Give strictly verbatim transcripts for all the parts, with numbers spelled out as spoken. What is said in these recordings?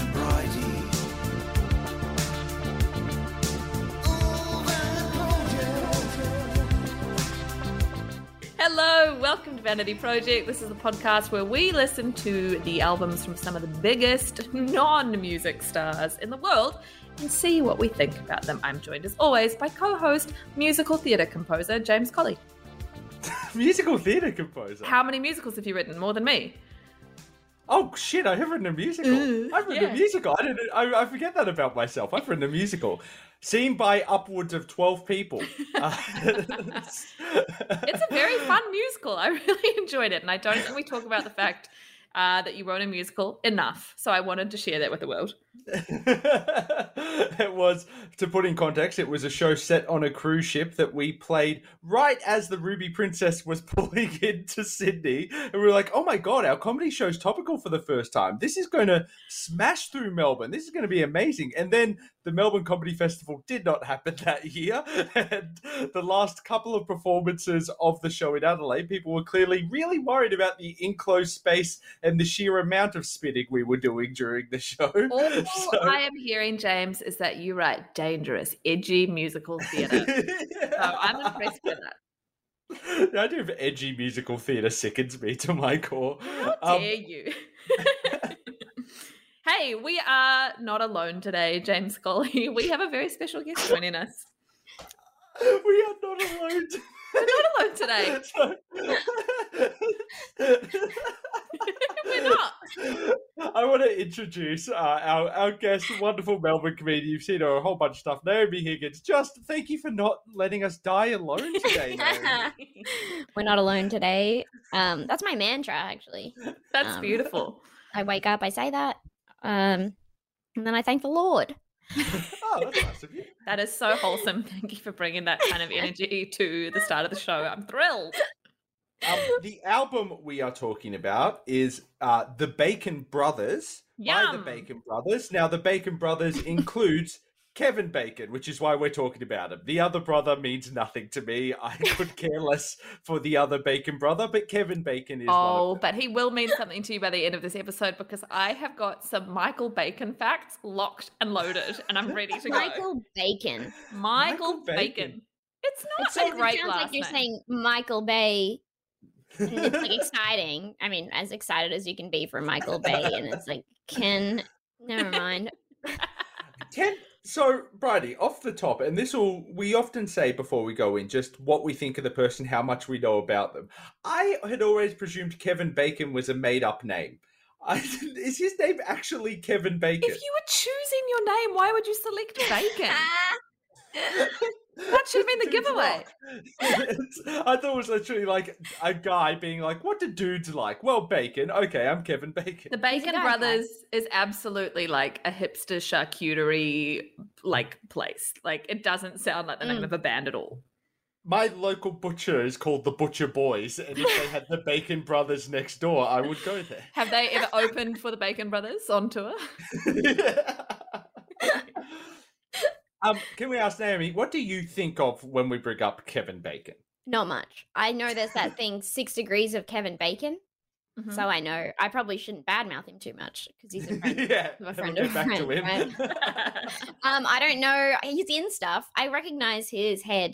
Bridie. Hello, welcome to Vanity Project. This is the podcast where we listen to the albums from some of the biggest non-music stars in the world and see what we think about them. I'm joined as always by co-host, musical theatre composer James Colley. Musical theatre composer? How many musicals have you written? More than me? Oh shit, I have written a musical. Uh, I've written yeah. a musical. I didn't I, I forget that about myself. I've written a musical. Seen by upwards of twelve people. Uh, It's a very fun musical. I really enjoyed it, and I don't think we talk about the fact uh, that you wrote a musical enough. So I wanted to share that with the world. It was, to put in context, it was a show set on a cruise ship that we played right as the Ruby Princess was pulling into Sydney. And we were like, oh my God, our comedy show's topical for the first time. This is going to smash through Melbourne. This is going to be amazing. And then the Melbourne Comedy Festival did not happen that year. And the last couple of performances of the show in Adelaide, people were clearly really worried about the enclosed space and the sheer amount of spitting we were doing during the show. All So- I am hearing, James, is that you write dangerous, edgy musical theatre. So I'm impressed with that. The idea of edgy musical theatre sickens me to my core. How Um, dare you? Hey, we are not alone today, James Colley. We have a very special guest joining us. we are not alone. We're not alone today. We're not. I want to introduce uh, our, our guest, wonderful Melbourne comedian. You've seen her a whole bunch of stuff. Naomi Higgins. Just thank you for not letting us die alone today, Naomi. We're not alone today. Um, that's my mantra, actually. That's Um, beautiful. I wake up, I say that, um, and then I thank the Lord. Oh, that's nice of you. That is so wholesome. Thank you for bringing that kind of energy to the start of the show. I'm thrilled. Um, the album we are talking about is uh, The Bacon Brothers by the Yum. Bacon Brothers. Now, the Bacon Brothers includes Kevin Bacon, which is why we're talking about him. The other brother means nothing to me. I could care less for the other Bacon brother, but Kevin Bacon is one Oh, of them. but he will mean something to you by the end of this episode because I have got some Michael Bacon facts locked and loaded, and I'm ready to go. Michael Bacon. Michael, Michael Bacon. Bacon. It's not It, sounds, a it great sounds last like you're name. saying Michael Bay. And it's like exciting. I mean, as excited as you can be for Michael Bay, and it's like, can never mind. Ken, so, Bridie, off the top, and this will, we often say before we go in, just what we think of the person, how much we know about them. I had always presumed Kevin Bacon was a made-up name. I, is his name actually Kevin Bacon? If you were choosing your name, why would you select Bacon? That should have been the Dudes giveaway. like. I thought it was literally like a guy being like, what do dudes like? Well, bacon. Okay, I'm Kevin Bacon. The Bacon guy, Brothers is absolutely like a hipster charcuterie like place. Like it doesn't sound like the name Mm. of a band at all. My local butcher is called the Butcher Boys, and if they had the Bacon Brothers next door, I would go there. Have they ever opened for the Bacon Brothers on tour? um, can we ask Naomi, what do you think of when we bring up Kevin Bacon? Not much. I know there's that thing, Six Degrees of Kevin Bacon. Mhm. So I know I probably shouldn't badmouth him too much because he's a friend. yeah, a that'll friend get of a back to friend, him. Um, I don't know. He's in stuff. I recognize his head.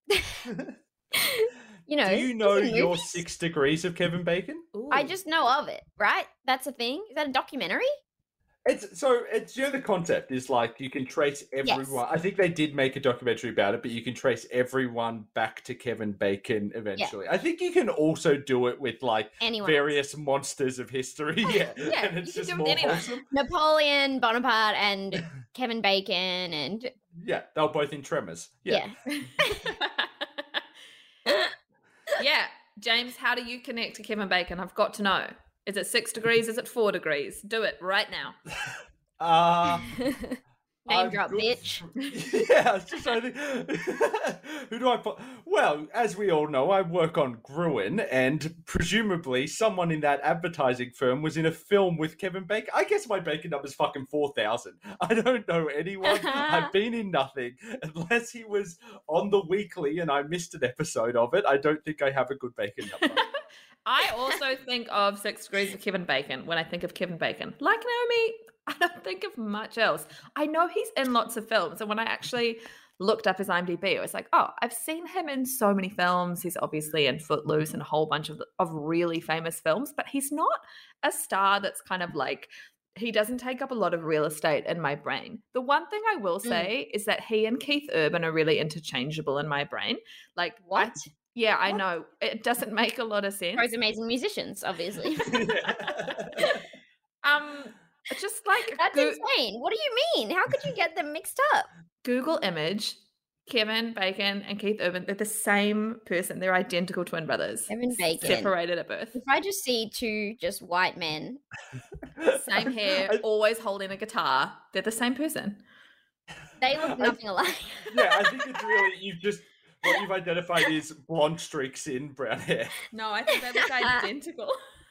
You know. do you he's know in your movies. six degrees of Kevin Bacon? I Ooh. just know of it, right? That's a thing. Is that a documentary? It's so it's you know the concept is like you can trace everyone. I think they did make a documentary about it, but you can trace everyone back to Kevin Bacon eventually. I think you can also do it with like Anyone. various monsters of history. Yeah, Yeah, and it's you can just do it with more anyone. wholesome. Napoleon Bonaparte and Kevin Bacon and Yeah, they were both in Tremors. Yeah. yeah. Yeah, James, how do you connect to Kevin Bacon? I've got to know. Is it six degrees? Is it four degrees? Do it right now. Uh, Name I'm drop, good bitch. for- yeah, I was just trying to think. Who do I put? Well, as we all know, I work on Gruen, and presumably someone in that advertising firm was in a film with Kevin Bacon. I guess my Bacon number's fucking four thousand. I don't know anyone. I've been in nothing. Unless he was on The Weekly and I missed an episode of it, I don't think I have a good Bacon number. I also think of Six Degrees of Kevin Bacon when I think of Kevin Bacon. Like Naomi, I don't can't think of much else. I know he's in lots of films, and when I actually looked up his IMDb, I was like, oh, I've seen him in so many films. He's obviously in Footloose and a whole bunch of of really famous films, but he's not a star that's kind of like, he doesn't take up a lot of real estate in my brain. The one thing I will say mm. is that he and Keith Urban are really interchangeable in my brain. Like, what? I, yeah, what? I know. It doesn't make a lot of sense. Both amazing musicians, obviously. um, just like that's go- insane. What do you mean? How could you get them mixed up? Google image Kevin Bacon and Keith Urban. They're the same person. They're identical twin brothers. Kevin Bacon. Separated at birth. If I just see two just white men. Same hair, I, always holding a guitar. They're the same person. They look nothing I, alike. Yeah, I think it's really, you've just, what you've identified is blonde streaks in brown hair. No, I think they look identical.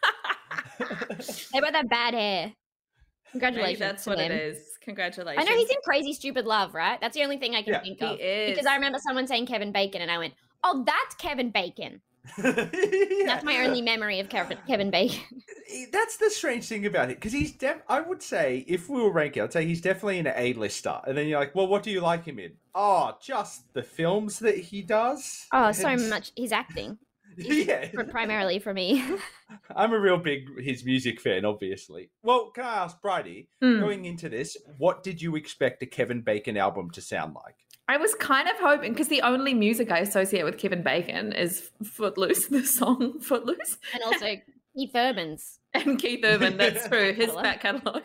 They both have bad hair. Congratulations. Maybe that's what them. It is. Congratulations. I know he's in Crazy Stupid Love, right? That's the only thing I can yeah, think he of. Is. Because I remember someone saying Kevin Bacon and I went, oh, that's Kevin Bacon. Yeah. That's my only memory of Kevin, Kevin Bacon. That's the strange thing about it, because he's def- I would say, if we were ranking, I'd say he's definitely an A-lister. And then you're like, well, what do you like him in? Oh, just the films that he does. Oh, and... so much. He's acting. Yeah. Primarily for me. I'm a real big his music fan, obviously. Well, can I ask, Bridie, mm. going into this, what did you expect a Kevin Bacon album to sound like? I was kind of hoping, because the only music I associate with Kevin Bacon is Footloose, the song Footloose. And also Keith Urban's. And Keith Urban, that's true, his back catalogue.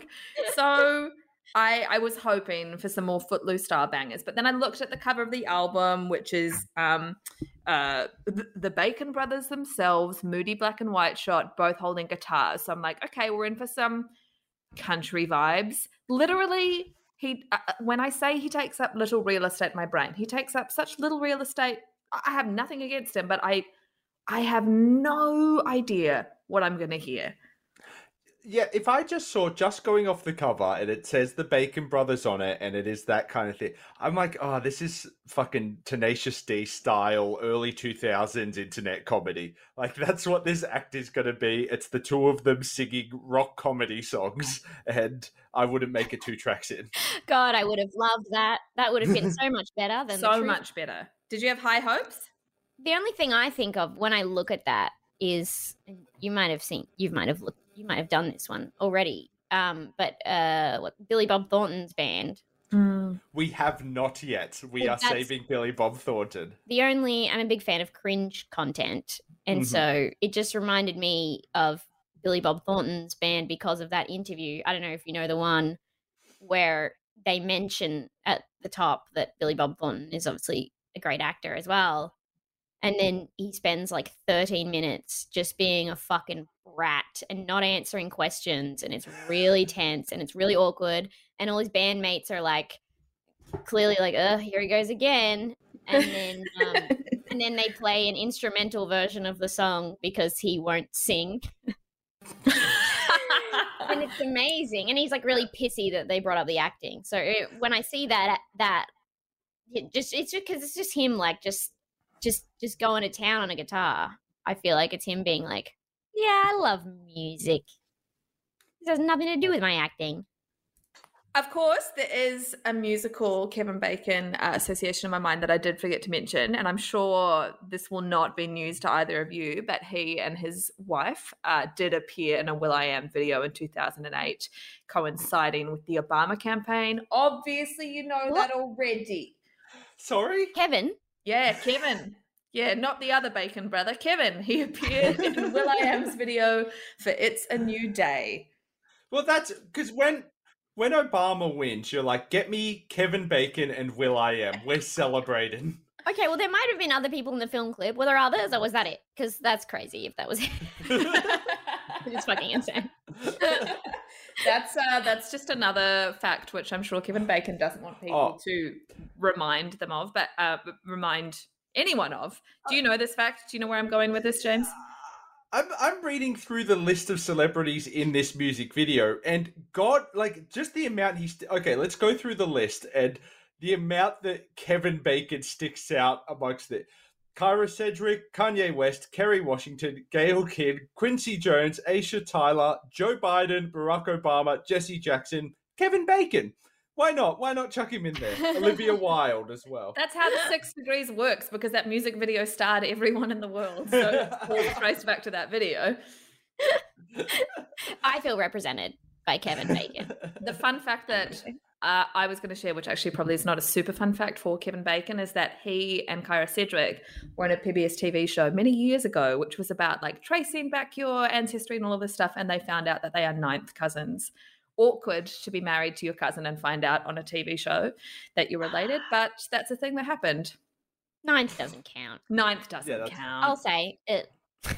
So I, I was hoping for some more Footloose style bangers. But then I looked at the cover of the album, which is um, uh, the, the Bacon brothers themselves, moody black and white shot, both holding guitars. So I'm like, okay, we're in for some country vibes. Literally... He, uh, when I say he takes up little real estate in my brain, he takes up such little real estate. I have nothing against him, but I, I have no idea what I'm going to hear. Yeah, if I just saw, just going off the cover, and it says the Bacon Brothers on it, and it is that kind of thing, I'm like, oh, this is fucking Tenacious D style, early two thousands internet comedy. Like, that's what this act is going to be. It's the two of them singing rock comedy songs, and I wouldn't make it two tracks in. God, I would have loved that. That would have been so much better than so the truth. much better. Did you have high hopes? The only thing I think of when I look at that is, you might have seen, you might have looked, you might have done this one already. Um, but uh, what Billy Bob Thornton's band. Mm. We have not yet. We well, are saving Billy Bob Thornton. The only, I'm a big fan of cringe content. And mm-hmm. so it just reminded me of Billy Bob Thornton's band because of that interview. I don't know if you know the one where they mention at the top that Billy Bob Thornton is obviously a great actor as well. And then he spends like thirteen minutes just being a fucking brat and not answering questions. And it's really tense and it's really awkward. And all his bandmates are like, clearly like, oh, here he goes again. And then, um, and then they play an instrumental version of the song because he won't sing. And it's amazing. And he's like really pissy that they brought up the acting. So it, when I see that, that it just, it's just because it's just him like just, just just going to town on a guitar. I feel like it's him being like, yeah, I love music. This has nothing to do with my acting. Of course, there is a musical Kevin Bacon uh, association in my mind that I did forget to mention, and I'm sure this will not be news to either of you, but he and his wife uh, did appear in a will.i.am video in two thousand eight, coinciding with the Obama campaign. Obviously, you know what? That already. Sorry? Kevin? Yeah, Kevin. Yeah, not the other Bacon brother. Kevin. He appeared in will.i.am's video for It's a New Day. Well, that's because when when Obama wins, you're like, get me Kevin Bacon and will.i.am. We're celebrating. Okay, well, there might have been other people in the film clip. Were there others, or was that it? Because that's crazy if that was it. It's fucking insane. That's uh, that's just another fact which I'm sure Kevin Bacon doesn't want people oh. to remind them of, but uh, remind anyone of. Do you know this fact? Do you know where I'm going with this, James? I'm I'm reading through the list of celebrities in this music video, and God, like, just the amount he's... Okay, let's go through the list, and the amount that Kevin Bacon sticks out amongst it. Kyra Sedgwick, Kanye West, Kerry Washington, Gayle Kidd, Quincy Jones, Aisha Tyler, Joe Biden, Barack Obama, Jesse Jackson, Kevin Bacon. Why not? Why not chuck him in there? Olivia Wilde as well. That's how the Six Degrees works, because that music video starred everyone in the world. So it's all traced back to that video. I feel represented by Kevin Bacon. The fun fact that uh, I was going to share, which actually probably is not a super fun fact for Kevin Bacon, is that he and Kyra Sedgwick were in a P B S T V show many years ago, which was about like tracing back your ancestry and all of this stuff. And they found out that they are ninth cousins. Awkward to be married to your cousin and find out on a T V show that you're related, but that's a thing that happened. Ninth doesn't count. Ninth doesn't Yeah, that's- count. I'll say it.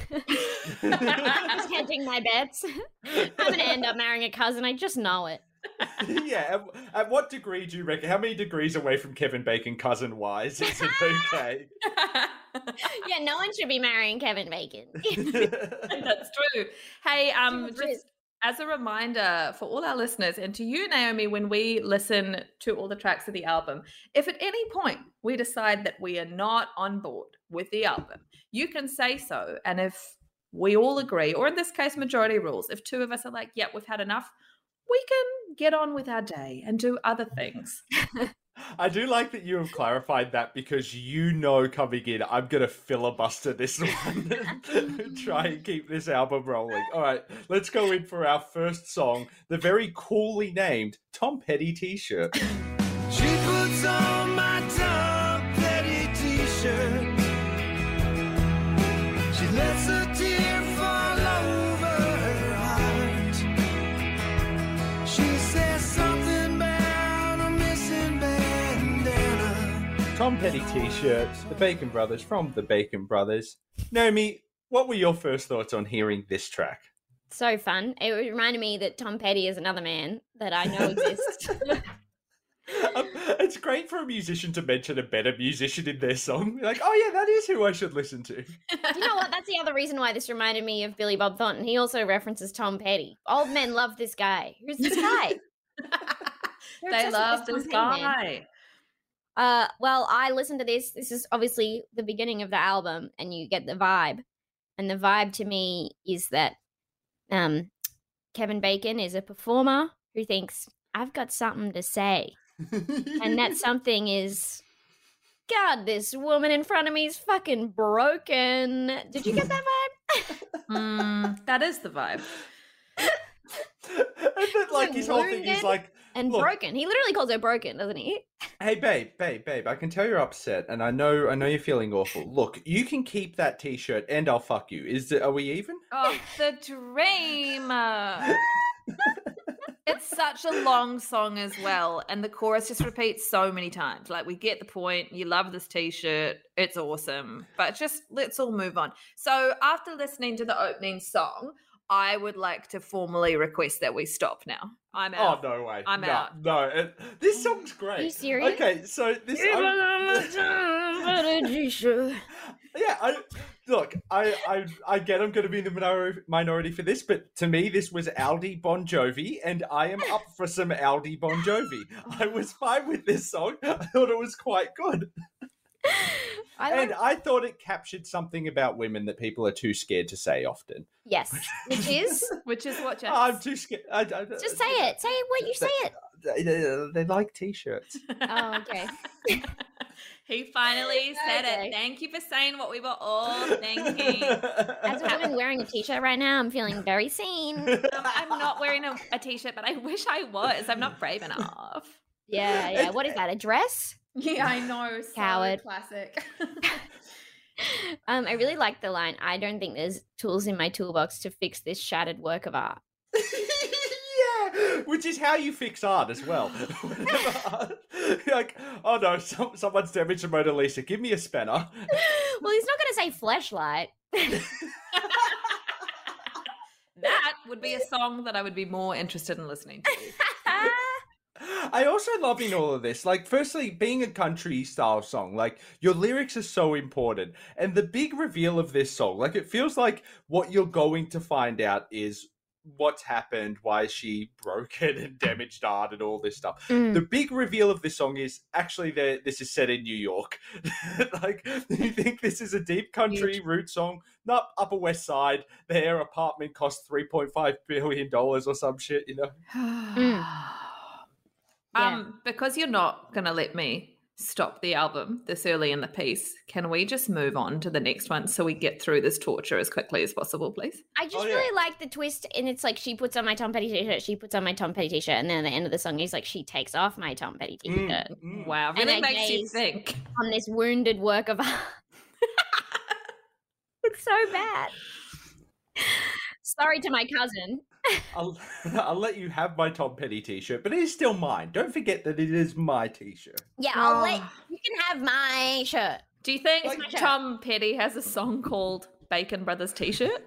I'm hedging my bets. I'm going to end up marrying a cousin. I just know it. Yeah. At, at what degree do you reckon? How many degrees away from Kevin Bacon, cousin wise, is it okay? Yeah, no one should be marrying Kevin Bacon. That's true. Hey, um, Super just as a reminder for all our listeners and to you, Naomi, when we listen to all the tracks of the album, if at any point we decide that we are not on board with the album, you can say so. And if we all agree, or in this case, majority rules, if two of us are like, yeah, we've had enough, we can get on with our day and do other things. I do like that you have clarified that, because you know coming in, I'm going to filibuster this one and try and keep this album rolling. All right, let's go in for our first song, the very coolly named Tom Petty T-shirt. She puts on my Tom Petty T-shirt. She lets a tear fall over her heart. She says something about a missing bandana. Tom Petty T-shirt, the Bacon Brothers from the Bacon Brothers. Naomi, what were your first thoughts on hearing this track? So fun. It reminded me that Tom Petty is another man that I know exists. Um, it's great for a musician to mention a better musician in their song. You're like, oh yeah, that is who I should listen to. You know what? That's the other reason why this reminded me of Billy Bob Thornton. He also references Tom Petty. Old men love this guy. Who's this guy? They're They obsessed with love Tom this Petty, man. guy. Uh, well, I listened to this. This is obviously the beginning of the album, and you get the vibe. And the vibe to me is that um, Kevin Bacon is a performer who thinks, I've got something to say. And that something is, God, this woman in front of me is fucking broken. Did you get that vibe? Mm, that is the vibe. And then, like, his whole thing is Wounded like, And look, broken. He literally calls her broken, doesn't he? hey babe, babe, babe, I can tell you're upset, and I know I know you're feeling awful. Look, you can keep that T-shirt and I'll fuck you. Is it, are we even? Oh, the dream. It's such a long song as well, and the chorus just repeats so many times. Like, we get the point. You love this T-shirt. It's awesome. But just let's all move on. So after listening to the opening song, I would like to formally request that we stop now. I'm out. Oh, no way. I'm no, out. No, it, this song's great. Are you serious? Okay, so this... T-shirt. Yeah, I, look, I, I, I get I'm going to be in the minor- minority for this, but to me, this was Aldi Bon Jovi, and I am up for some Aldi Bon Jovi. I was fine with this song. I thought it was quite good. I And like, I thought it captured something about women that people are too scared to say often. yes, which is Which is what Jess. I'm too scared. I, I, just say it. Say it what you say it. They, they, they like T-shirts. Oh, okay. He finally said Okay. it. Thank you for saying what we were all thinking. As a woman wearing a t-shirt right now, I'm feeling very seen. Um, I'm not wearing a, a T-shirt, but I wish I was. I'm not brave enough. Yeah, yeah. What is that? A dress? Yeah, I know. So Coward. classic. Um, I really like the line. I don't think there's tools in my toolbox to fix this shattered work of art. Yeah, which is how you fix art as well. You're like, oh no, some, someone's damaged the Mona Lisa. Give me a spanner. Well, he's not going to say fleshlight. That would be a song that I would be more interested in listening to. I also love in all of this, like, firstly, being a country style song, like, your lyrics are so important. And the big reveal of this song, like, it feels like what you're going to find out is what's happened, why is she broken and damaged art and all this stuff. Mm. The big reveal of this song is actually that this is set in New York. Like, you think this is a deep country Huge. root song? Not Upper West Side. Their apartment cost three point five billion dollars or some shit, you know? Mm. Yeah. Um, because you're not gonna let me stop the album this early in the piece, can we just move on to the next one so we get through this torture as quickly as possible, please? I just Oh, yeah. really like the twist, and it's like she puts on my Tom Petty t-shirt, she puts on my Tom Petty t-shirt, and then at the end of the song, he's like, she takes off my Tom Petty t-shirt Mm, mm. Wow, And really I makes you gaze- think. on this wounded work of art. It's so bad. Sorry to my cousin. I'll, I'll let you have my Tom Petty t-shirt, but it is still mine. Don't forget that it is my t-shirt. Yeah, I'll let Oh. you can have my shirt. Do you think It's my shirt. Tom Petty has a song called Bacon Brothers T-shirt?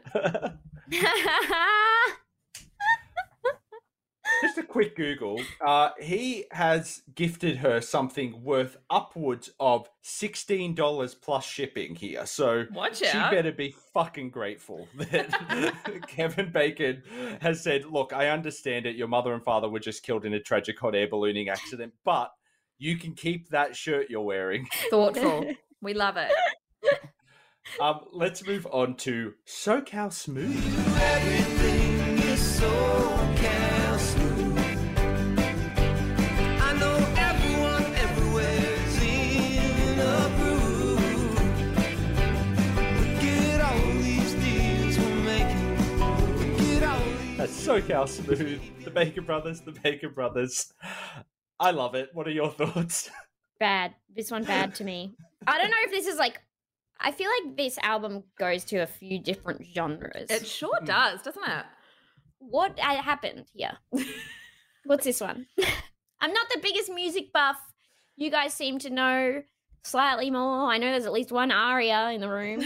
Just a quick Google. Uh, he has gifted her something worth upwards of sixteen dollars plus shipping here. So Watch she out. better be fucking grateful that Kevin Bacon has said, look, I understand it. Your mother and father were just killed in a tragic hot air ballooning accident, but you can keep that shirt you're wearing. Thoughtful. We love it. Um, let's move on to SoCal Smooth. Everything is so cal smooth. I know everyone everywhere's in a groove. Look at all these deals we're making. Look at all these. That's SoCal Smooth. The Bacon Brothers, the Bacon Brothers. I love it. What are your thoughts? Bad. This one bad to me. I don't know if this is like I feel like this album goes to a few different genres. It sure does, doesn't it? What uh, happened here? What's this one? I'm not the biggest music buff. You guys seem to know slightly more. I know there's at least one aria in the room.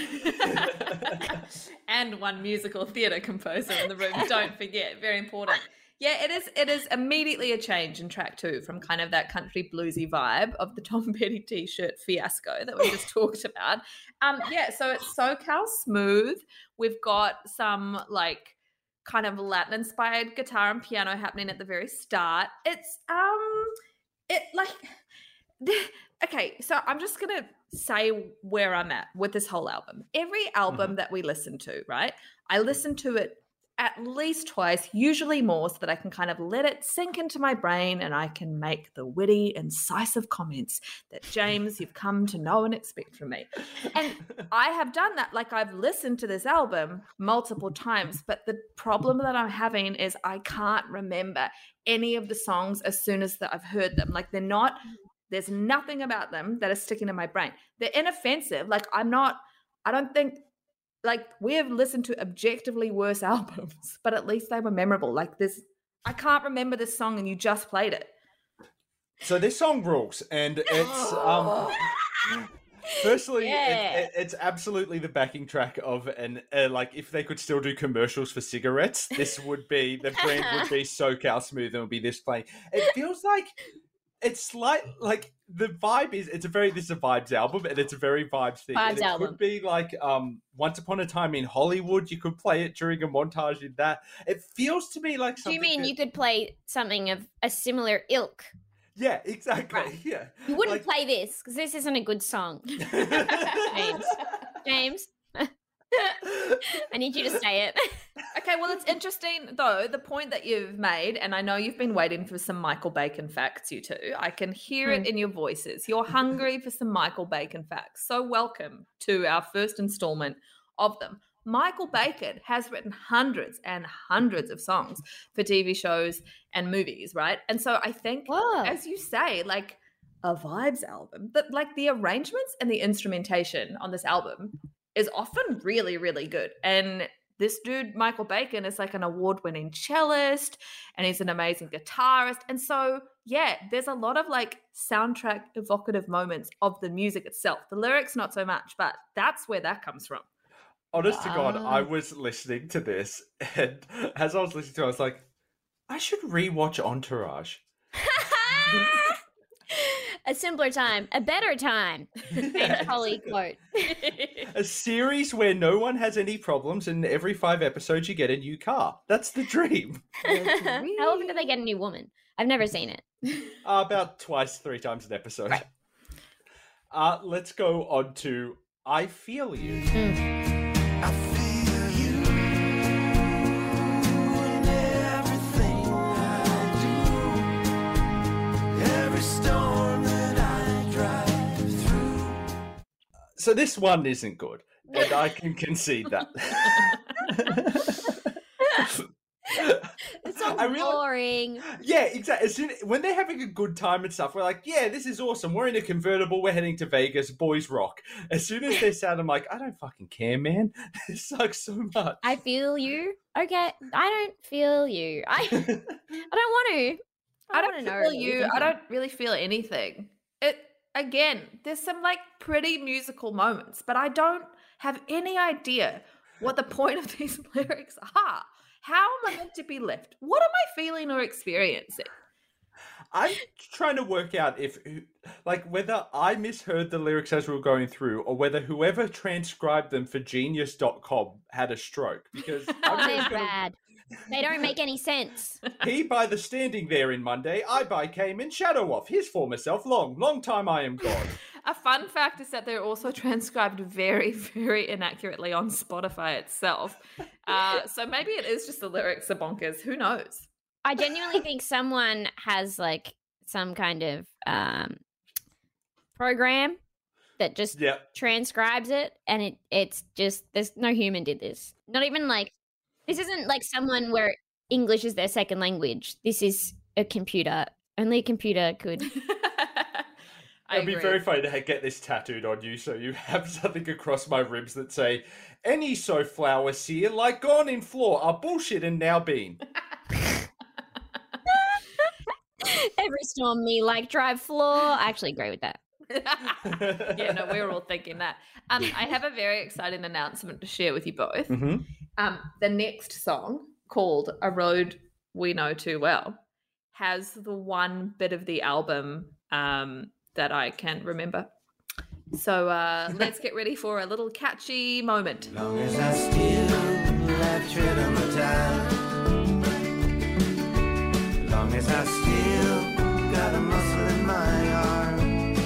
And one musical theatre composer in the room. Don't forget, very important. Yeah, it is. It is immediately a change in track two from kind of that country bluesy vibe of the Tom Petty T-shirt fiasco that we just talked about. Um, yeah, so it's SoCal Smooth. We've got some like kind of Latin-inspired guitar and piano happening at the very start. It's um, it like okay. So I'm just gonna say where I'm at with this whole album. Every album Mhm. that we listen to, right? I listen to it at least twice, usually more, so that I can kind of let it sink into my brain and I can make the witty, incisive comments that, James, you've come to know and expect from me. And I have done that. Like, I've listened to this album multiple times, but the problem that I'm having is I can't remember any of the songs as soon as that I've heard them. Like, they're not, there's nothing about them that is sticking in my brain. They're inoffensive. Like, I'm not, I don't think, like, we have listened to objectively worse albums, but at least they were memorable. Like, this, I can't remember this song and you just played it. So this song rules, and it's um. Firstly, Yeah. it, it, it's absolutely the backing track of an uh, like if they could still do commercials for cigarettes, this would be the brand would be SoCal Smooth and it would be this playing. It feels like it's like like the vibe is it's a very this is a vibes album and it's a very vibes thing. Vibes and it album. could be like um Once Upon a Time in Hollywood. You could play it during a montage in that. It feels to me like Do something. you mean that- you could play something of a similar ilk? Yeah, exactly. Right. Yeah. You wouldn't Like- play this because this isn't a good song. James. James. I need you to say it. Okay, well, it's interesting, though, the point that you've made, and I know you've been waiting for some Michael Bacon facts, you two. I can hear it in your voices. You're hungry for some Michael Bacon facts. So welcome to our first installment of them. Michael Bacon has written hundreds and hundreds of songs for T V shows and movies, right? And so I think, Whoa. as you say, like a vibes album, but like the arrangements and the instrumentation on this album is often really, really good. And this dude, Michael Bacon, is like an award-winning cellist and he's an amazing guitarist. And so, yeah, there's a lot of like soundtrack evocative moments of the music itself. The lyrics, not so much, but that's where that comes from. Honest to God, I Wow. was listening to this, and as I was listening to it, I was like, I should rewatch Entourage. A simpler time, a better time. James Holly quote. A series where no one has any problems, and every five episodes you get a new car. That's the dream. How often do they get a new woman? I've never seen it. Uh, about twice, three times an episode. Uh, let's go on to I Feel You. I feel you in everything I So this one isn't good, and I can concede that. It's so I really- boring. Yeah, exactly. As soon, when they're having a good time and stuff, we're like, yeah, this is awesome. We're in a convertible. We're heading to Vegas. Boys rock. As soon as they're sad, I'm like, I don't fucking care, man. This sucks so much. I feel you. Okay, I don't feel you. I I don't want to. I wanna don't know feel what you. you're I thinking. don't really feel anything. It again, there's some like pretty musical moments, but I don't have any idea what the point of these lyrics are. How am I meant to be left? What am I feeling or experiencing? I'm trying to work out if, like, whether I misheard the lyrics as we were going through, or whether whoever transcribed them for Genius dot com had a stroke. Because Oh, I'm they're just gonna, bad. They don't make any sense. he by the standing there in Monday, I by came in shadow off his former self. Long, long time I am gone. A fun fact is that they're also transcribed very, very inaccurately on Spotify itself. Uh, so maybe it is just the lyrics are bonkers. Who knows? I genuinely think someone has like some kind of um, program that just Yeah. transcribes it, and it it's just there's no human did this. Not even like this isn't like someone where English is their second language. This is a computer. Only a computer could. I It'd be agree. very funny to ha- get this tattooed on you, so you have something across my ribs that say, "Any so flowers here, like gone in floor, are bullshit and now been." Every storm me like drive floor. I actually agree with that. Yeah, no, we were all thinking that. Um, I have a very exciting announcement to share with you both. Mm-hmm. Um, the next song, called A Road We Know Too Well, has the one bit of the album um, that I can remember. So uh, let's get ready for a little catchy moment. Long as I still have tread on the tide, long as I still got a muscle in my arm,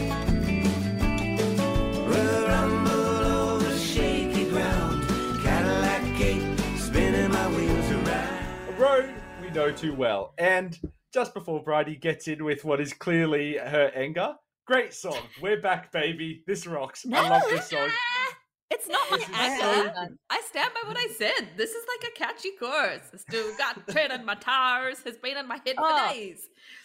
we'll rumble over shaky ground, Cadillac gate, spinning my wheels around. A road we know too well. And just before Bridie gets in with what is clearly her anger, great song. We're back, baby. This rocks. I love this song. It's not my This is anger. so- I stand by what I said. This is like a catchy chorus. Still got tread on my tires, has been on my head for Oh. days.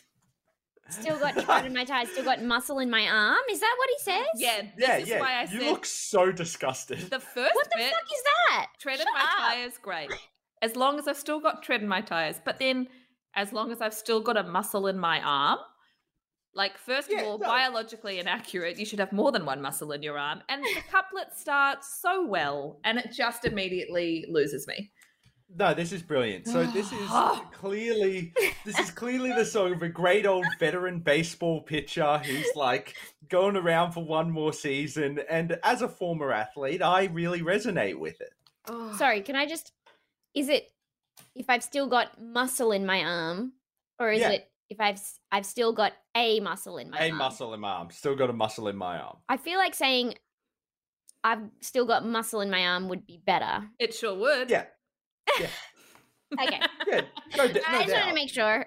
Still got tread in my tires. Still got muscle in my arm. Is that what he says? Yeah, this Yeah, is yeah. why I you said look so disgusted. the first What the bit, fuck is that? tread Shut on my up. tires, great. As long as I've still got tread in my tires. But then as long as I've still got a muscle in my arm, like, first of Yeah, all, no. biologically inaccurate. You should have more than one muscle in your arm. And the couplet starts so well, and it just immediately loses me. No, this is brilliant. So this is clearly this is clearly the song of a great old veteran baseball pitcher who's like going around for one more season. And as a former athlete, I really resonate with it. Oh. Sorry, can I just? Is it if I've still got muscle in my arm, or is Yeah. it if I've s- I've still got a muscle in my A arm? muscle in my arm. Still got a muscle in my arm. I feel like saying I've still got muscle in my arm would be better. It sure would. Yeah. Yeah. Okay, Yeah. No, d- no I just wanted doubt. to make sure.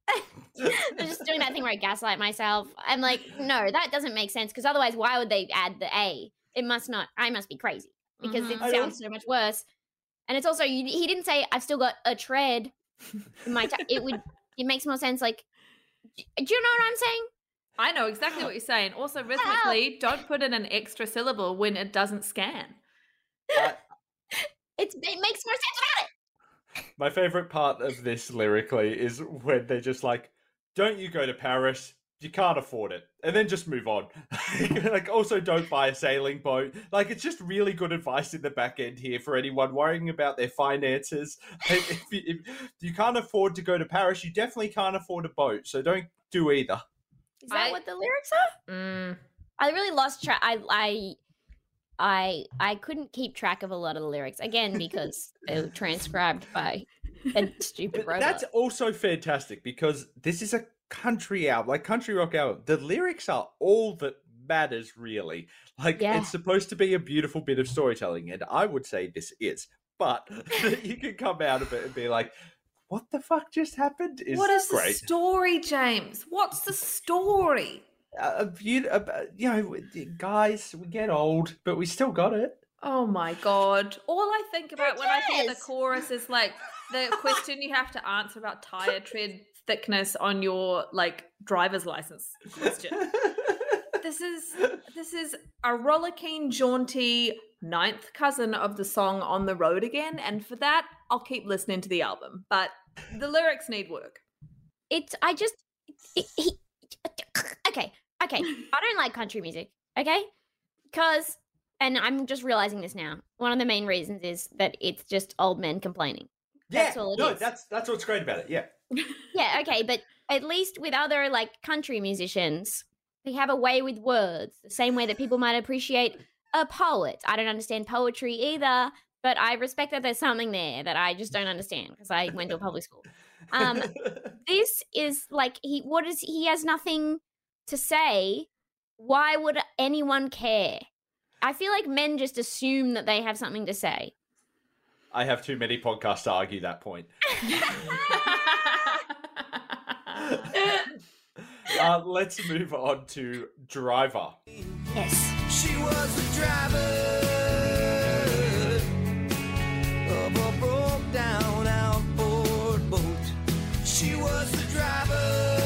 I'm just doing that thing where I gaslight myself. I'm like, no, that doesn't make sense because otherwise, why would they add the A? It must not. I must be crazy because Mhm. it I sounds so much worse. And it's also you, he didn't say I've still got a tread in my. T-. It would. It makes more sense. Like, do you know what I'm saying? I know exactly what you're saying. Also, rhythmically, don't put in an extra syllable when it doesn't scan. I- It's, it makes more sense without it. My favorite part of this lyrically is when they're just like, "Don't you go to Paris? You can't afford it," and then just move on. Like, also don't buy a sailing boat. Like, it's just really good advice in the back end here for anyone worrying about their finances. If you, if you can't afford to go to Paris, you definitely can't afford a boat. So don't do either. Is that I- what the lyrics are? Mm. I really lost track. I, I, I, I couldn't keep track of a lot of the lyrics again because they were transcribed by a stupid But robot. that's also fantastic because this is a country album, like country rock album. The lyrics are all that matters, really. Like, Yeah. it's supposed to be a beautiful bit of storytelling, and I would say this is. But you can come out of it and be like, "What the fuck just happened?" Is What is great. the story, James? What's the story? a beauty. You know, guys, we get old, but we still got it. Oh my god! All I think about when I hear the Yes. chorus is like the question you have to answer about tire tread thickness on your like driver's license question. This is this is a rollicking, jaunty ninth cousin of the song "On the Road Again," and for that, I'll keep listening to the album. But the lyrics need work. It's I just it, he, okay, okay. I don't like country music, okay? Because and I'm just realizing this now. One of the main reasons is that it's just old men complaining. That's yeah, all it no, is. that's that's what's great about it. Yeah, Yeah, okay, but at least with other like country musicians, they have a way with words, the same way that people might appreciate a poet. I don't understand poetry either, but I respect that there's something there that I just don't understand because I went to a public school. Um, this is like he what is he has nothing to say. Why would anyone care? I feel like men just assume that they have something to say. I have too many podcasts to argue that point. uh, let's move on to Driver. Yes. She was the driver of a broke down outboard boat. She was the driver.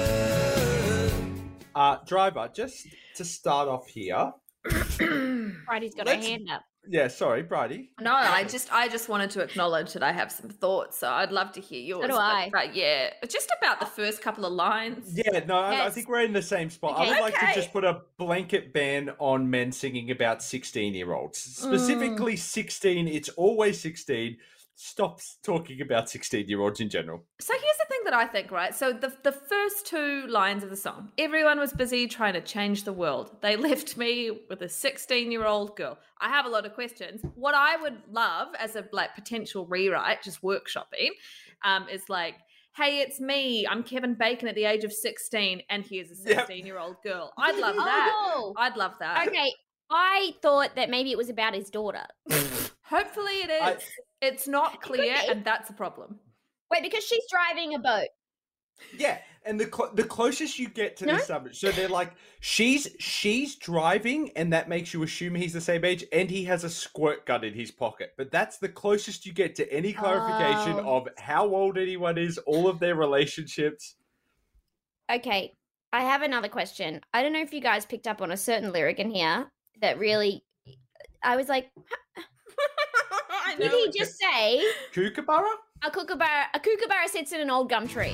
Uh, Driver, just to start off here. Bridie's got Let's- her hand up. Yeah, sorry, Bridie. No, I just I just wanted to acknowledge that I have some thoughts, so I'd love to hear yours. do but- I. But yeah, just about the first couple of lines. Yeah, no, I, I Yes. think we're in the same spot. I Okay. would like Okay. to just put a blanket ban on men singing about sixteen-year-olds. Specifically sixteen, it's always sixteen. Stop talking about sixteen-year-olds in general. So here's the thing that I think, right? So the the first two lines of the song, everyone was busy trying to change the world. They left me with a sixteen-year-old girl. I have a lot of questions. What I would love as a like potential rewrite, just workshopping, um, is like, hey, it's me. I'm Kevin Bacon at the age of sixteen, and here's a Yep. sixteen-year-old girl. I'd love that. Oh, I'd love that. okay. I thought that maybe it was about his daughter. Hopefully it is. I- It's not clear, be. and that's a problem. Wait, because she's driving a boat. Yeah, and the cl- the closest you get to No? this number, so they're like, she's she's driving, and that makes you assume he's the same age, and he has a squirt gun in his pocket. But that's the closest you get to any clarification Oh. of how old anyone is, all of their relationships. Okay, I have another question. I don't know if you guys picked up on a certain lyric in here that really, I was like, I did know he it- just say Kookaburra? a kookaburra? A kookaburra sits in an old gum tree.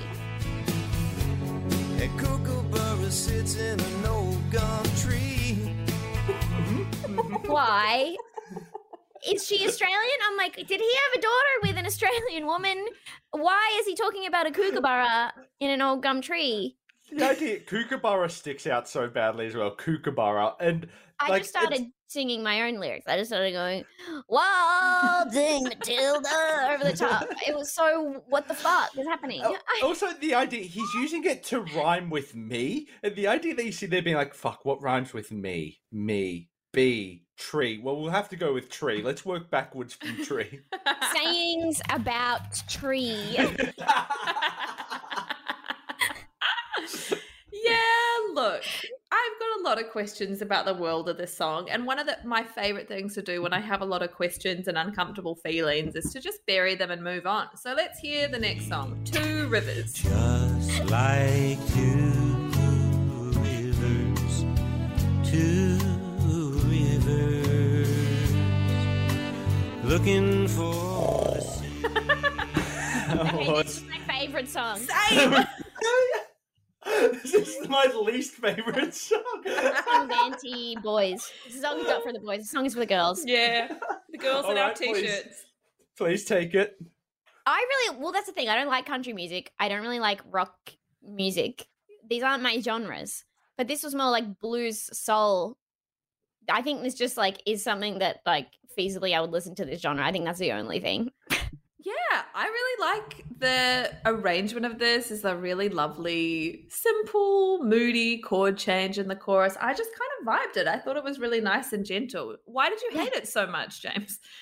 A kookaburra sits in an old gum tree. Why? Is she Australian? I'm like, did he have a daughter with an Australian woman? Why is he talking about a kookaburra in an old gum tree? The idea, Kookaburra sticks out so badly as well. Kookaburra, and I like, just started singing my own lyrics. I just started going, waltzing Matilda over the top. It was so, what the fuck is happening? Oh, also, the idea he's using it to rhyme with me, and the idea that you see there being like, "Fuck, what rhymes with me? Me, bee, tree." Well, we'll have to go with tree. Let's work backwards from tree. Sayings about tree. Yeah, look, I've got a lot of questions about the world of this song, and one of the, my favorite things to do when I have a lot of questions and uncomfortable feelings is to just bury them and move on. So let's hear the next song, Two Rivers. Just like two rivers, two rivers, looking for the sea. Okay, this is my favorite song. This is my least favorite song. Song's anti-boys. This song's not for the boys. This song is for the girls. Yeah, the girls in All our right, please. t-shirts. Please take it. I really, well, that's the thing. I don't like country music. I don't really like rock music. These aren't my genres. But this was more like blues, soul. I think this just like is something that like feasibly I would listen to this genre. I think that's the only thing. Yeah, I really like the arrangement of this. Is a really lovely, simple, moody chord change in the chorus. I just kind of vibed it. I thought it was really nice and gentle. Why did you hate it so much, James?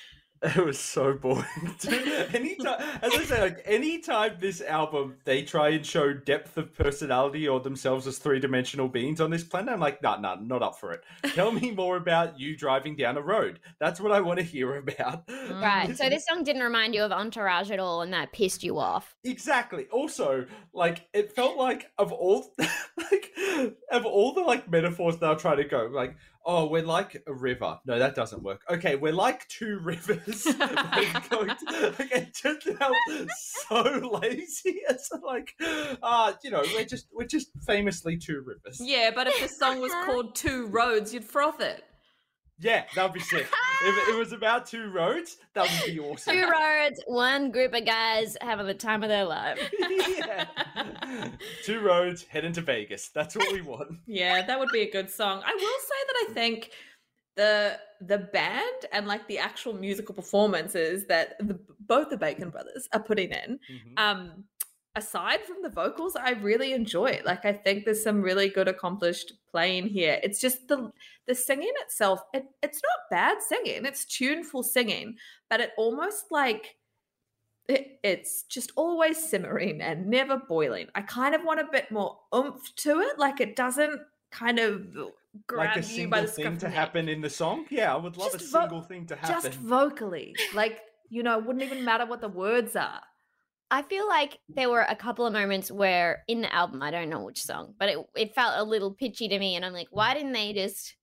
It was so boring. Anytime, as I say, like anytime this album they try and show depth of personality or themselves as three-dimensional beings on this planet, I'm like, nah, nah, not up for it. Tell me more about you driving down a road. That's what I want to hear about. Right. So this song didn't remind you of Entourage at all, and that pissed you off. Exactly. Also, like it felt like of all, like of all the like metaphors they'll try to go, like, oh, we're like a river. No, that doesn't work. Okay, we're like two rivers. Like, going to- like, it just felt so lazy. It's like, uh, you know, we're just we're just famously two rivers. Yeah, but if the song was called Two Roads, you'd froth it. Yeah, that'd be sick. If it was about two roads, that would be awesome. Two roads, one group of guys having the time of their life. Yeah. Two roads, heading to Vegas. That's what we want. Yeah, that would be a good song. I will say that I think the the band and like the actual musical performances that the, both the Bacon brothers are putting in, Mhm. um, aside from the vocals, I really enjoy it. Like I think there's some really good accomplished playing here. It's just the the singing itself. It, it's not bad singing. It's tuneful singing, but it almost like it, it's just always simmering and never boiling. I kind of want a bit more oomph to it. Like it doesn't kind of grab Like a you by single the scruff thing of to the neck. happen in the song? Yeah, I would love Just a vo- single thing to happen. Just vocally. Like, you know, it wouldn't even matter what the words are. I feel like there were a couple of moments where in the album, I don't know which song, but it, it felt a little pitchy to me. And I'm like, why didn't they just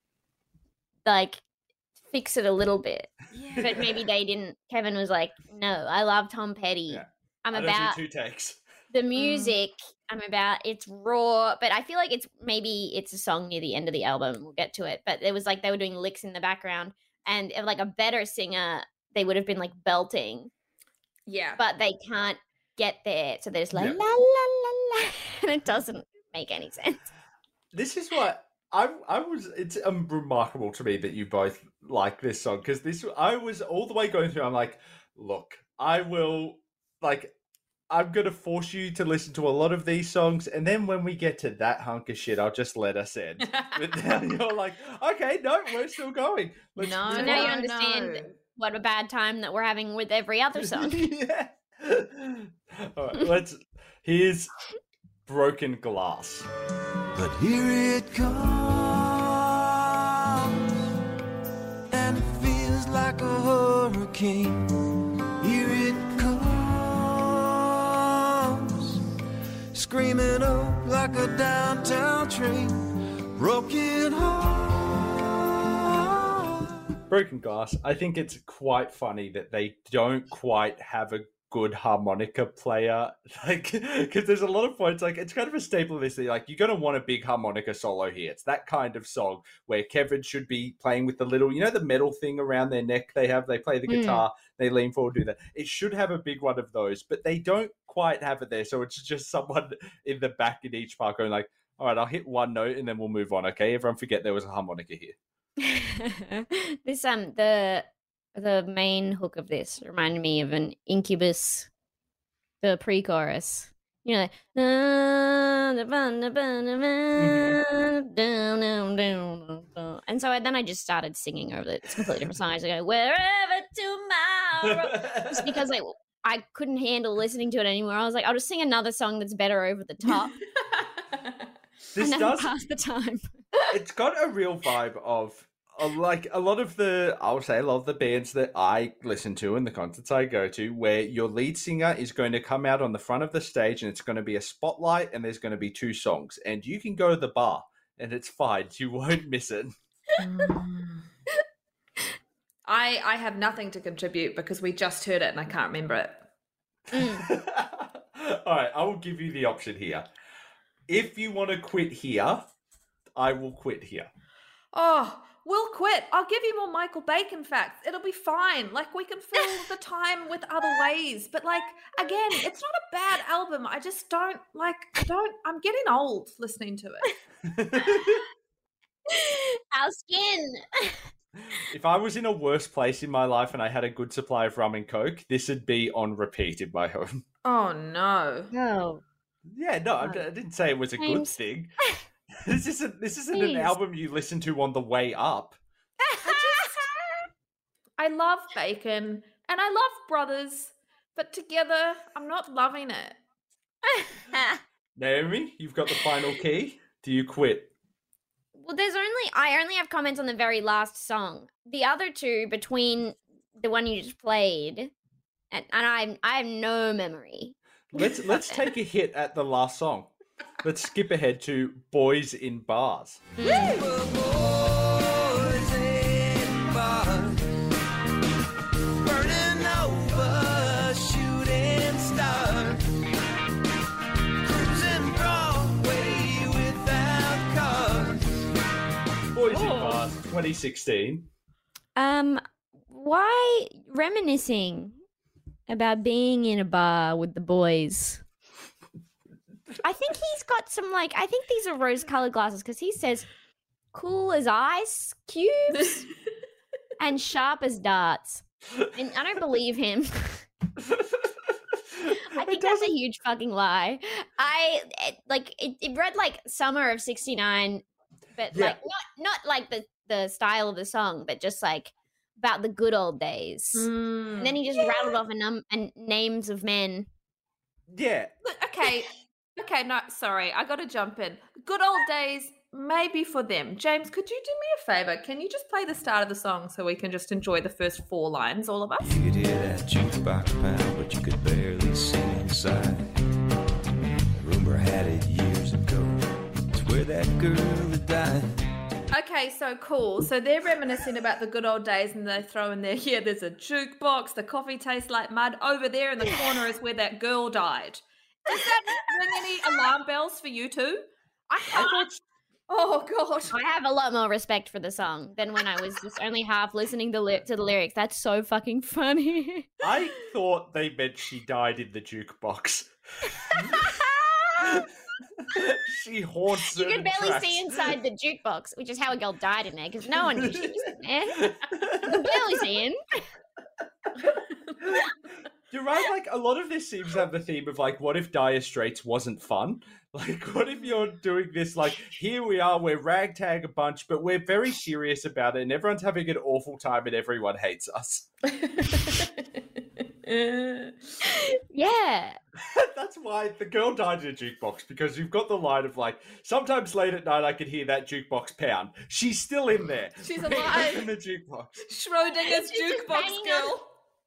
like fix it a little bit? Yeah. But maybe they didn't. Kevin was like, no, I love Tom Petty. Yeah. I'm I don't about do two takes. the music. I'm about it's raw, but I feel like it's maybe it's a song near the end of the album. We'll get to it. But it was like they were doing licks in the background, and if like a better singer, they would have been like belting, Yeah. but they can't get there. So they're just like Yeah. la la la la, and it doesn't make any sense. This is what I I was. It's um, remarkable to me that you both like this song because this I was all the way going through. I'm like, look, I will like. I'm gonna force you to listen to a lot of these songs, and then when we get to that hunk of shit, I'll just let us end. But now you're like, okay, no, we're still going. Let's No, move So now you on. understand no. what a bad time that we're having with every other song. Yeah. All right, let's. Here's Broken Glass. But here it comes, and it feels like a hurricane. Here it comes, screaming up like a downtown train. Broken heart. Broken Glass. I think it's quite funny that they don't quite have a good harmonica player, like because there's a lot of points like it's kind of a staple of this thing, like you're going to want a big harmonica solo here. It's that kind of song where Kevin should be playing with the little, you know, the metal thing around their neck they have, they play the Mm. guitar, they lean forward, do that. It should have a big one of those, but they don't quite have it there, so it's just someone in the back in each part going like, all right, I'll hit one note and then we'll move on. Okay, everyone forget there was a harmonica here. This um the the main hook of this reminded me of an Incubus, the pre-chorus. You know, like, and so I, then I just started singing over it. It's completely different songs. I go, wherever tomorrow, just because I I couldn't handle listening to it anymore. I was like, I'll just sing another song that's better over the top, This and then does pass the time. it's got a real vibe of uh, like a lot of the I'll say a lot of the bands that I listen to and the concerts I go to where your lead singer is going to come out on the front of the stage and it's going to be a spotlight and there's going to be two songs and you can go to the bar and it's fine, you won't miss it. I I have nothing to contribute because we just heard it and I can't remember it. All right, I will give you the option here. If you want to quit here, I will quit here. Oh, we'll quit. I'll give you more Michael Bacon facts. It'll be fine. Like, we can fill the time with other ways. But, like, again, it's not a bad album. I just don't, like, I don't, I'm getting old listening to it. Our skin. If I was in a worse place in my life and I had a good supply of rum and coke, this would be on repeat in my home. Oh, no. No. Yeah, no, I, I didn't say it was a good James. thing. This isn't this isn't an Please. album you listen to on the way up. I love bacon and I love brothers, but together I'm not loving it. Naomi, you've got the final key. Do you quit? Well, there's only I only have comments on the very last song. The other two, between the one you just played, and, and I I have no memory. Let's let's take a hit at the last song. Let's skip ahead to Boys in Bars. We're boys in bars, burning over shooting stars, cruising Broadway without cars. Boys in Oh. Bars, twenty sixteen. Um, why reminiscing about being in a bar with the boys? I think he's got some, like, I think these are rose-colored glasses because he says cool as ice cubes and sharp as darts. And I don't believe him. I think that's a huge fucking lie. I, it, like, it, it read like summer of sixty-nine, but Yeah. like, not, not like the, the style of the song, but just like about the good old days. Mm. And then he just rattled off a num- and names of men. Yeah. Okay, okay, no, sorry, I got to jump in. Good old days, maybe for them. James, could you do me a favor? Can you just play the start of the song so we can just enjoy the first four lines, all of us? You could hear that jukebox pound, but you could barely see inside. Rumor had it years ago. It's where that girl had died. Okay, so cool. So they're reminiscing about the good old days and they throw in there, yeah, there's a jukebox, the coffee tastes like mud. Over there in the corner is where that girl died. Does that ring any alarm bells for you too? I I can't. thought Oh, God. I have a lot more respect for the song than when I was just only half listening to, ly- to the lyrics. That's so fucking funny. I thought they meant she died in the jukebox. She haunts You certain could barely tracks. see inside the jukebox, which is how a girl died in there because no one knew she was in there. You could barely see in. You're right, like, a lot of this seems to have the theme of, like, what if Dire Straits wasn't fun? Like, what if you're doing this, like, here we are, we're ragtag a bunch, but we're very serious about it, and everyone's having an awful time, and everyone hates us. Yeah. That's why the girl died in a jukebox, because you've got the line of, like, sometimes late at night I can hear that jukebox pound. She's still in there. She's Right alive. in the jukebox. Schrodinger's She's just jukebox banging girl.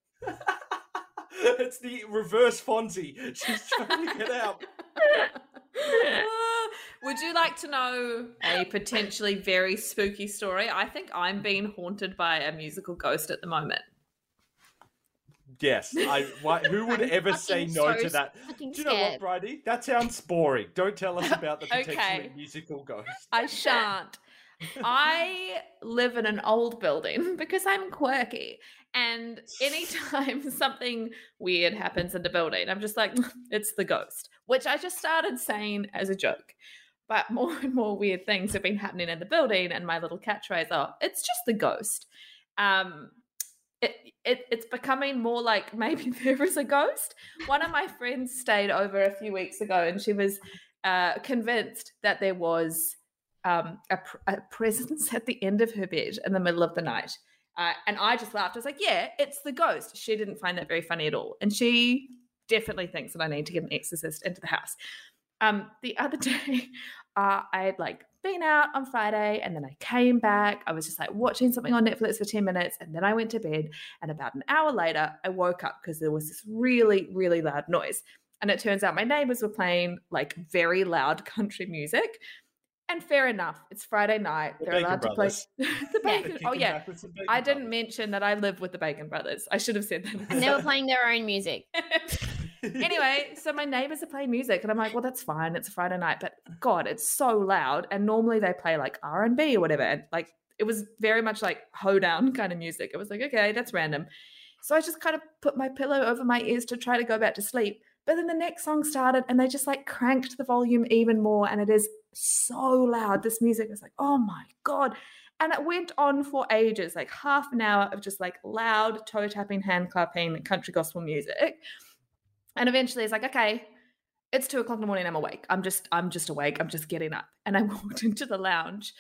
It's the reverse Fonzie. She's trying to get out. Ah, would you like to know a potentially very spooky story? I think I'm being haunted by a musical ghost at the moment. Yes, I. Why, who would I'm ever say fucking no so to that? fucking Do you know what, scared. Bridie? That sounds boring. Don't tell us about the potentially Okay. musical ghost. I shan't. I live in an old building because I'm quirky. And anytime something weird happens in the building, I'm just like, it's the ghost, which I just started saying as a joke. But more and more weird things have been happening in the building, and my little catchphrase are, it's just the ghost. Um, it, it It's becoming more like maybe there is a ghost. One of my friends stayed over a few weeks ago, and she was uh, convinced that there was um, a, pr- a presence at the end of her bed in the middle of the night. Uh, and I just laughed. I was like, yeah, it's the ghost. She didn't find that very funny at all. And she definitely thinks that I need to get an exorcist into the house. Um, the other day, uh, I had like been out on Friday and then I came back. I was just like watching something on Netflix for ten minutes and then I went to bed. And about an hour later, I woke up because there was this really, really loud noise. And it turns out my neighbors were playing like very loud country music. And fair enough, it's Friday night. The They're Bacon allowed Brothers. to play the They're Bacon. kicking Oh yeah, back with some Bacon I didn't Brothers. mention that I live with the Bacon Brothers. I should have said that. And they were playing their own music. Anyway, so my neighbors are playing music, and I'm like, well, that's fine. It's a Friday night, but God, it's so loud. And normally they play like R and B or whatever. And like it was very much like hoedown kind of music. It was like, okay, that's random. So I just kind of put my pillow over my ears to try to go back to sleep. But then the next song started, and they just like cranked the volume even more, and it is so loud. This music is like, oh my God. And it went on for ages, like half an hour of just like loud toe tapping, hand clapping, country gospel music. And eventually it's like, okay, it's two o'clock in the morning. I'm awake. I'm just, I'm just awake. I'm just getting up. And I walked into the lounge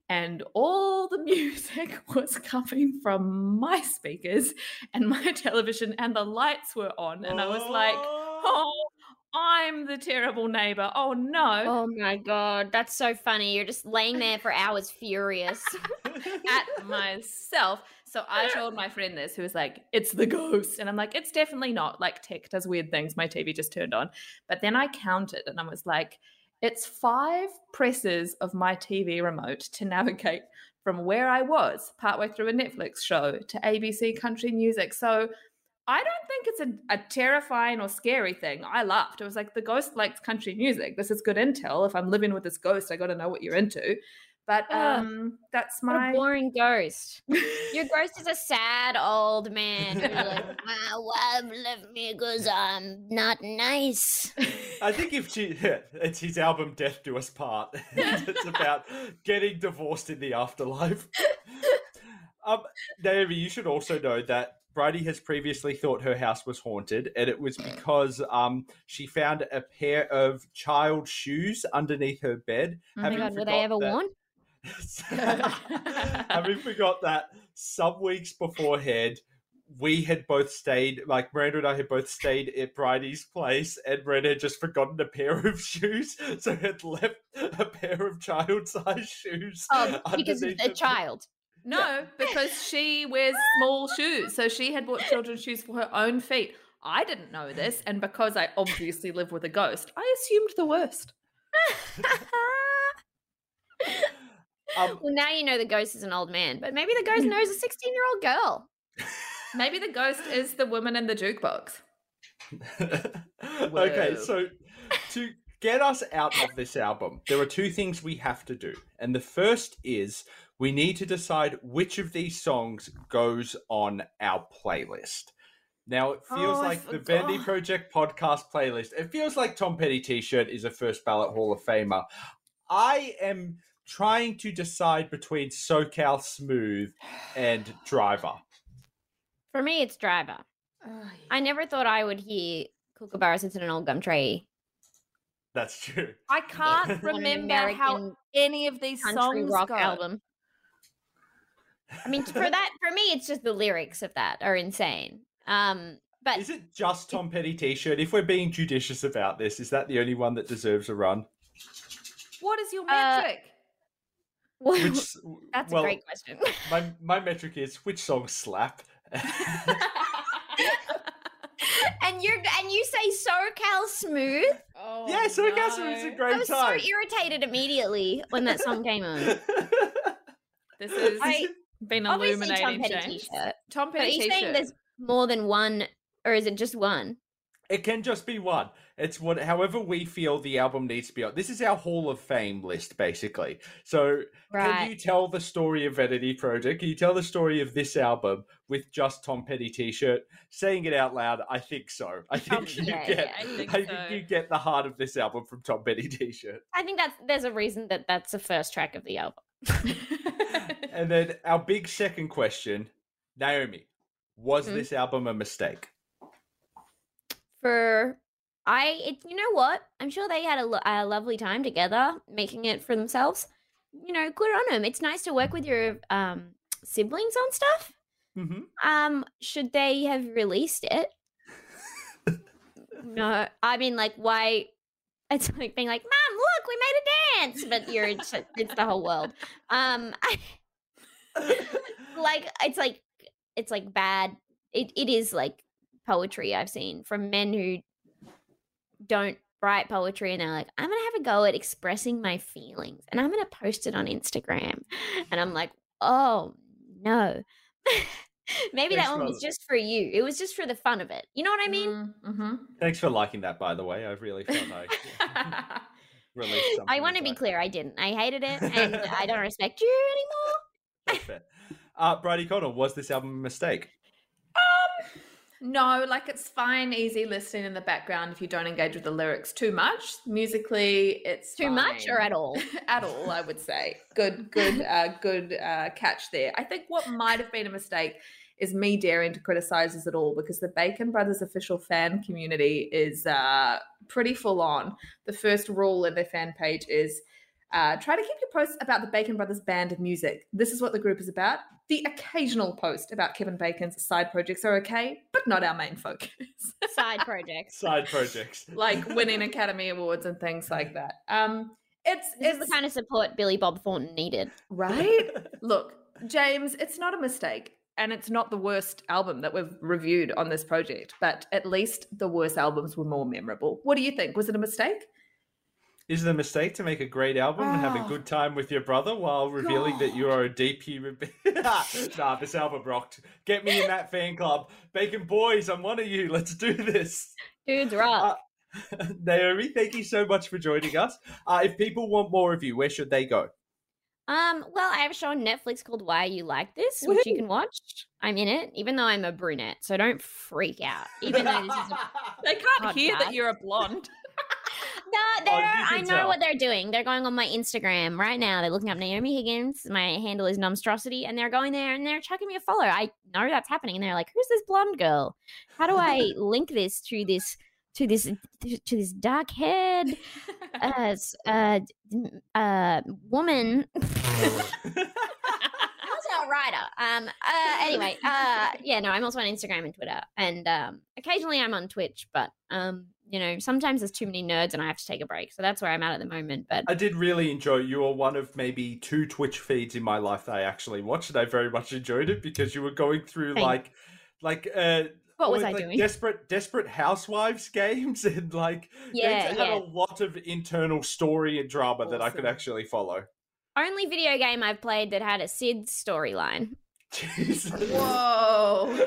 and all the music was coming from my speakers and my television, and the lights were on, and I was like, oh, I'm the terrible neighbor. Oh no. Oh my God, that's so funny. You're just laying there for hours furious. At myself. So I told my friend this, who was like, it's the ghost. And I'm like, it's definitely not. Like, tech does weird things. My T V just turned on. But then I counted and I was like, it's five presses of my T V remote to navigate from where I was partway through a Netflix show to A B C country music. So I don't think it's a, a terrifying or scary thing. I laughed. It was like, the ghost likes country music. This is good intel. If I'm living with this ghost, I got to know what you're into. But um, that's What my a boring ghost. Your ghost is a sad old man. You're like, my wife left me because I'm not nice. I think if she, it's his album Death Do Us Part. It's about getting divorced in the afterlife. Um, Naomi, you should also know that Bridie has previously thought her house was haunted, and it was because um, she found a pair of child shoes underneath her bed. Oh my God, were they ever that- worn? Having forgot that some weeks beforehand, we had both stayed, like Miranda and I had both stayed at Bridie's place, and Miranda had just forgotten a pair of shoes, so had left a pair of child-sized shoes. Oh, because underneath a the- child. No, because she wears small shoes. So she had bought children's shoes for her own feet. I didn't know this. And because I obviously live with a ghost, I assumed the worst. Um, Well, now you know the ghost is an old man, but maybe the ghost knows a sixteen-year-old girl. Maybe the ghost is the woman in the jukebox. okay, Whoa. so to get us out of this album, there are two things we have to do. And the first is we need to decide which of these songs goes on our playlist. Now, it feels Oh, I like the forgot. Vandy Project podcast playlist. It feels like Tom Petty T-shirt is a first ballot Hall of Famer. I am trying to decide between SoCal Smooth and Driver. For me, it's Driver. I never thought I would hear Kookaburra sits in an old gum tree. That's true. I can't On an remember how American any of these country songs rock go. album. I mean, for that, for me, it's just the lyrics of that are insane. Um, but Is it just Tom Petty T-shirt? If we're being judicious about this, is that the only one that deserves a run? What is your Uh, metric? Which, that's well, a great question. My my metric is which songs slap. and you're and you say SoCal Smooth. Oh, yeah, so I guess it was a I great was time. so irritated immediately when that song came on. This has I- been Obviously, Tom illuminating, Petty James. t-shirt. Tom But are Petty you saying t-shirt. there's more than one, or is it just one? It can just be one. It's what, however we feel the album needs to be on. This is our Hall of Fame list, basically. So, can Right. you tell the story of Vanity Project? Can you tell the story of this album with just Tom Petty T-shirt? Saying it out loud, I think so. I think Um, you yeah, get. yeah, I think so. you get the heart of this album from Tom Petty T-shirt. I think that's there's a reason that that's the first track of the album. And then our big second question, Naomi, was Hmm? this album a mistake? For I, it, you know what? I'm sure they had a, lo- a lovely time together making it for themselves. You know, good on them. It's nice to work with your um, siblings on stuff. Mm-hmm. Um, should they have released it? No, I mean, like, why? It's like being like, "Mom, look, we made a dance," but you're it's, it's the whole world. Um, like it's like it's like bad. It it is like poetry I've seen from men who don't write poetry and they're like, I'm gonna have a go at expressing my feelings and I'm gonna post it on Instagram, and I'm like, oh no. Maybe Thanks, that one brother. was just for you. It was just for the fun of it. You know what I mean? Mm-hmm. Thanks for liking that, by the way. I really felt I released something. I want to be inside. clear. I didn't. I hated it, and I don't respect you anymore. That's fair. Uh, Bridie Connell, was this album a mistake? No, like it's fine, easy listening in the background if you don't engage with the lyrics too much. Musically, it's Too much fine. or at all? At all, I would say. Good, good, uh, good uh, catch there. I think what might have been a mistake is me daring to criticize this at all, because the Bacon Brothers official fan community is uh, pretty full on. The first rule in their fan page is Uh, try to keep your posts about the Bacon Brothers band and music. This is what the group is about. The occasional post about Kevin Bacon's side projects are okay, but not our main focus. Side projects. Side projects. Like winning Academy Awards and things like that. Um, it's This it's is the kind of support Billy Bob Thornton needed. right. Look, James, it's not a mistake. And it's not the worst album that we've reviewed on this project, but at least the worst albums were more memorable. What do you think? Was it a mistake? Is it a mistake to make a great album and have a Oh. good time with your brother while revealing that you are a D P? Nah, this album rocked. Get me in that fan club. Bacon Boys, I'm one of you. Let's do this. Dudes rock. Uh, Naomi, thank you so much for joining us. Uh, if people want more of you, where should they go? Um, well, I have a show on Netflix called Why You Like This, which you can watch. I'm in it, even though I'm a brunette, so don't freak out. Even though this is a They can't hear that Podcast. you're a blonde. No, they're, Oh, you I can know tell. what they're doing. They're going on my Instagram right now. They're looking up Naomi Higgins. My handle is Numstrosity, and they're going there and they're chucking me a follow. I know that's happening, and they're like, "Who's this blonde girl? How do I link this to this to this to this dark haired uh, s- uh, d- uh, woman?" Also a writer. Um. Uh. Anyway. Uh. Yeah. No. I'm also on Instagram and Twitter, and um. Occasionally I'm on Twitch, but um. You know, sometimes there's too many nerds, and I have to take a break. So that's where I'm at at the moment. But I did really enjoy. You were one of maybe two Twitch feeds in my life that I actually watched, and I very much enjoyed it because you were going through Thank- like, like uh, what was like, I like doing? Desperate, desperate housewives games, and like Yeah, they had yeah. a lot of internal story and drama that I could Awesome. actually follow. Only video game I've played that had a Sid storyline. Jeez. Whoa.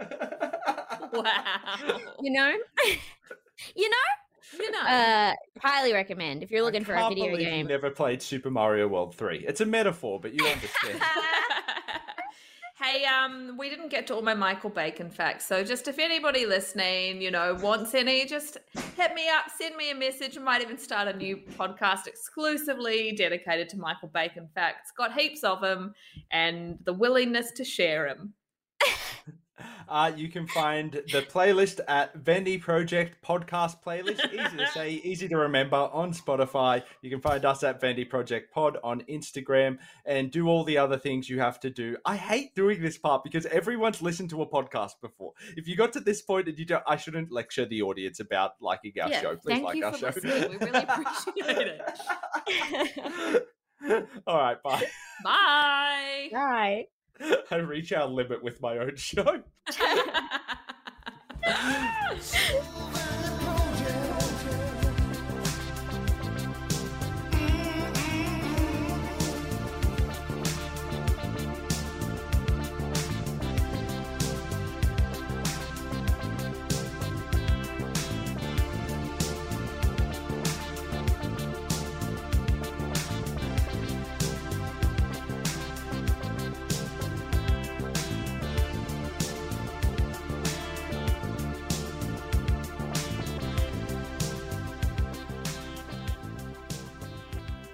Wow. You know. you know. You know. Uh. Highly recommend if you're looking I for a can't video believe game. You never played Super Mario World three. It's a metaphor, but you understand. Hey, um, we didn't get to all my Michael Bacon facts, so just if anybody listening, you know, wants any, just hit me up, send me a message. I might even start a new podcast exclusively dedicated to Michael Bacon facts. Got heaps of them, and the willingness to share them. Uh, you can find the playlist at Vendy Project Podcast Playlist. Easy to say, easy to remember on Spotify. You can find us at Vendy Project Pod on Instagram and do all the other things you have to do. I hate doing this part because everyone's listened to a podcast before. If you got to this point and you don't, I shouldn't lecture the audience about liking our Yeah, show. Please thank like you our for show. listening. We really appreciate it. All right, bye. Bye. Right. I reach our limit with my own show.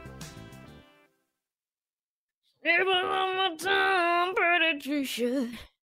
One more time, Patricia.